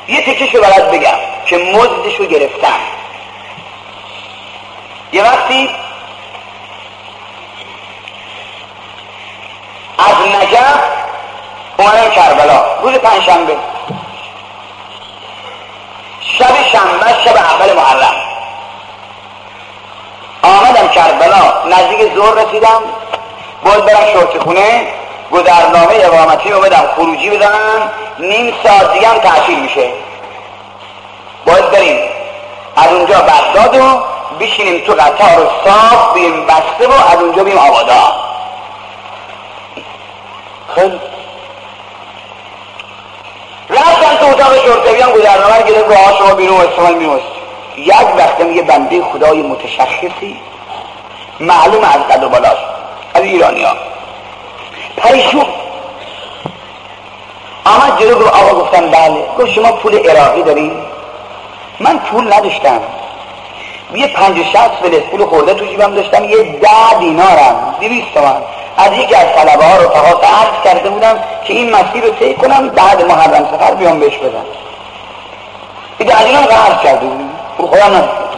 یه تکشو برات بگم که مزدشو گرفتن. یه وقتی از نجف اومدم کربلا روز پنجشنبه، شب شنبه، شب اول محرم آمدم کربلا. نزدیک ظهر رسیدم، باید برم شرطی خونه، گذرنامه اقامتی اومدم خروجی بزنم، نیم ساعت دیگه هم تعطیل میشه، باید بریم از اونجا بغداد و بشینیم تو قطار و صاف بیم بسته و از اونجا بیم آبادا. خیلی رفتم تو اتاق شرطه بیان گذرنامه گرفت، گواه شما بیرون استفان میوست. یک وقتم یه بنده خدای متشخصی معلوم از قدر و بالاست، از ایرانی ها پریشون آمد جلو گفت آقا، گفتم بله. گفت شما پول عراقی دارین؟ من پول نداشتم، یه 50-60 فلس پول خورده تو جیبم داشتم، یه 10 دینارم 200 تومن از یکی از طلبه ها رو فقط عرض کرده بودم که این مسیر رو طی کنم بعد محرم سفر بیام بهش بدم. این 10 دینار عرض کرده بودم، پول خودم نداشتم.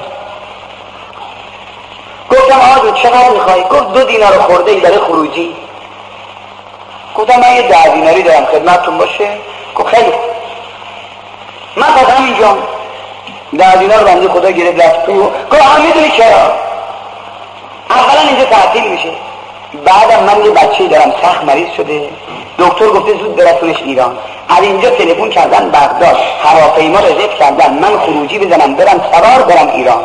گفتم آقا چقدر میخوای؟ گفت 2 دینار خورده ای برای خروجی. گفتم من یه 10 دیناری دارم خدمتتون باشه. گفت خیلی من فقط همینجا 10 دینار بنده خدا گرفت رفت تو. گفت هم میدونی چرا؟ اولا اینجا تعطیل میشه، بعدم من یه بچه‌ای دارم سخت مریض شده، دکتر گفته زود برسونش ایران، از اینجا تلفن کردن بغداد، هواپیما رزرو کردن، من خروجی بزنم برم سوار برم ایران.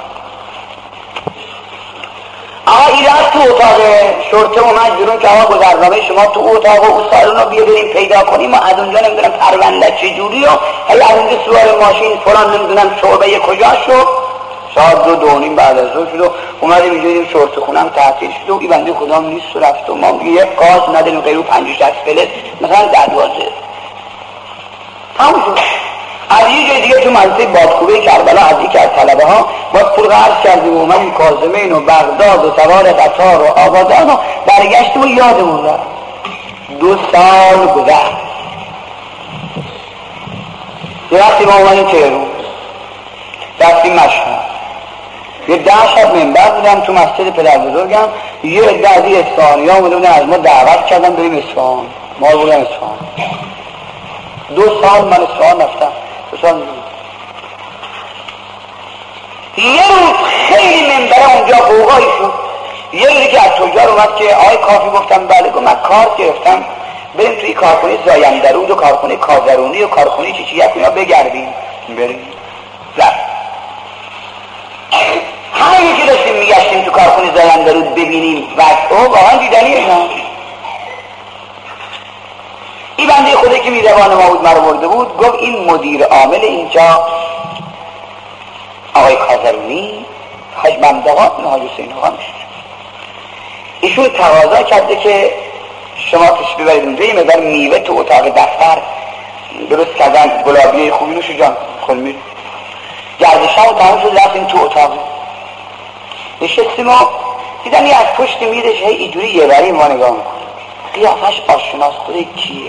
آقا این رفت تو اتاق شرطه اومد بیرون که آقا گذرنامه شما تو اتاق و اون سالون رو بیا بریم پیدا کنیم و از اونجا نمیدونم پرونده چجوری و هی از اونجا سوار ماشین فلان نمیدونم شعبه کجا شد. ساعت 2:30 بعد از ظهر شد و اومدیم اینجا دیدیم شرطه خونم تعطیل شد و این بنده خدا نیست و رفت و ما یک کاش نداریم غیر 50-60 فلس مثلا 10-12 تموم شد. از یه جای دیگه تو منطقه بادکوبه کربلا از یکی از طلبه ها باید پول قرض کردیم و اومدیم کاظمین و بغداد و سوار قطار و آبادان و برگشتیم و یادمون رفت. 2 سال گذشت. یه وقتی ما اومدیم تهران رفتیم مشهد، یه 10 شب منبر بودم تو مسجد پدر بزرگم، یه عده از این اصفهانی ها بودن از ما دعوت کردن بریم اصفهان. ما بودم اصفهان 2 سال من اصفهان رفتم. 2 سال یه روز خیلی منبره اونجا قوقایی شد. یه روزی که از تجار اومد که آقای کافی، گفتم بله. گفت من کارت گرفتم بریم توی کارخونه زایندرود و کارخونه کازرونی و کارخونه چیچیک اینا بگردیم. بریم. رفت. همین که داشتیم میگشتیم تو کارخونه زایندرود ببینیم وقت او واقعا دیدنی اینا. این بنده خودی که میزبان ما بود مرا برده بود، گفت این مدیر عامل اینجا آقای کازرونی حاج ممدوغان حاج حسین آقا میشه، ایشون تقاضا کرده که شما تشریف ببرید اونجا، یه مقدار میوه تو اتاق دفتر درست کردن، گلابی خوبی نوش جان خلمی گردشم و تمام شد. رفتیم تو اتاق نشستیم و دیدم یه از پشت میدش هی اینجوری یه بری ما نگاه میکنه، قیافش آشناس. خود کیه؟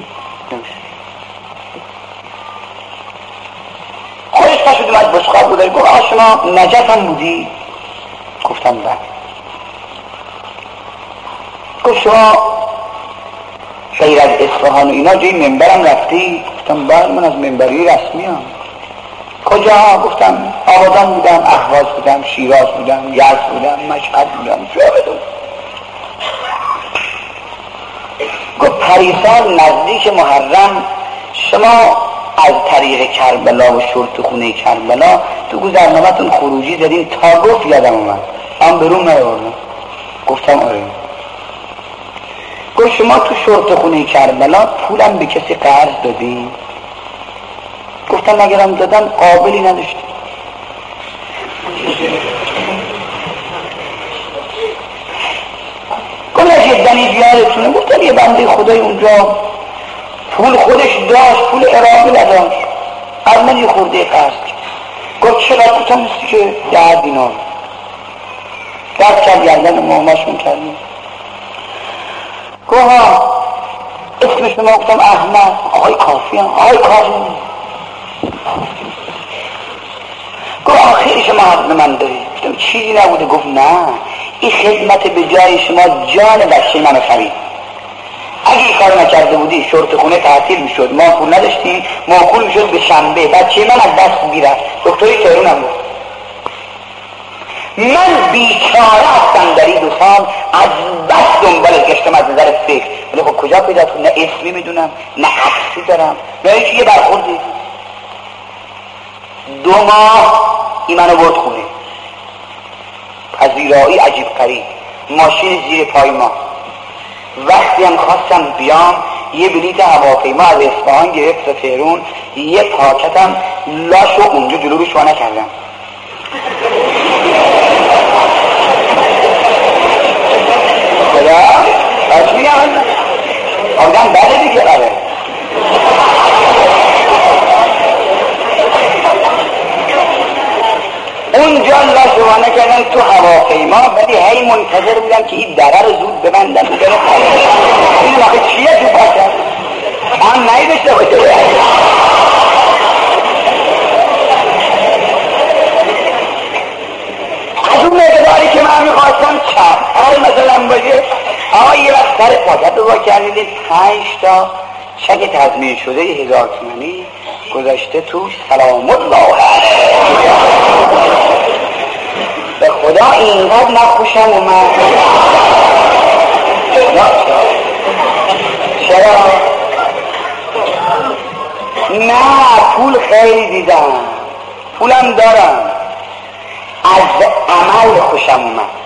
خودش پشت اومد بشخاب بوده. گفت آقا شما نجف هم بودی؟ گفتم بله. گفت شما غیر از اصفهان و اینا جای منبرم رفتی؟ گفتم بله من از منبری رسمی هم. کجا؟ گفتم آبادان بودم، اهواز بودم، شیراز بودم، یزد بودم، مشهد بودم، جا. گفت پریسال نزدیک محرم شما از طریق کربلا و شرطخونه کربلا تو گذرنامه‌تون خروجی دادین تا گفت یادم اومد هم برون نیاوردم. گفتم آره. گفت شما تو شرطخونه کربلا پولم به کسی قرض دادین؟ گفتم اگرم دادم قابلی نداشتی. گفت از یه دنی بیارتونه. گفتم یه بنده خدای اونجا پول خودش داشت، پول عراقی نداشت، از من یه خورده قرض کرد. گفت چرا؟ گفتم نیستی که 10 دینار دست کرد گردن ماماشون کردیم. گفت اسم شما؟ گفتم احمد. آقای کافی هم. آقای کافی گفت آخری شما حق من داری. گفتم چیزی نبوده. گفت نه، این خدمت به جای شما جان بچه منو خرید. اگه این کار نکرده بودی شرط خونه تعطیل میشد، ما پول نداشتیم، موکول میشد به شنبه، بچه من از دست میرفت. دکتری تهران هم بود. من بیچاره هستم در این 2 سال، از بس دنبال گشتم از نظر فکر. ولی خب کجا پیدا کنم؟ نه اسمی میدونم، نه عکسی دارم، نه هیچ یه برخوردی. 2 ماه این منو برد خونه. پذیرایی عجیب غریب، ماشین زیر پای ما. وقتی هم خواستم بیام یه بلیط هواپیما از اصفهان گرفت تا تهران، یه پاکتم لاشو اونجا جلو روش وا نکردم. خدا باش میگم آدم بده دیگه. آره اونجا لاشوانه کردن تو هواپیما، ولی هی منتظر بودم که این دره رو زود ببندن و بره پایین. این واقع چیه تو پاکت؟ آن نایدشته باشه. از اون مقداری که من میخواستم چپ مثلا باشه. آقا یه وقت سر پاکت رو با کردید 5 تا چک تضمین شده 1000 تومانی گذاشته توش، سلام الله علیه. به خدا اینقدر نخوشم اومد. چرا؟ نه پول خیلی دیدم، پولم دارم، از عمل خوشم اومد.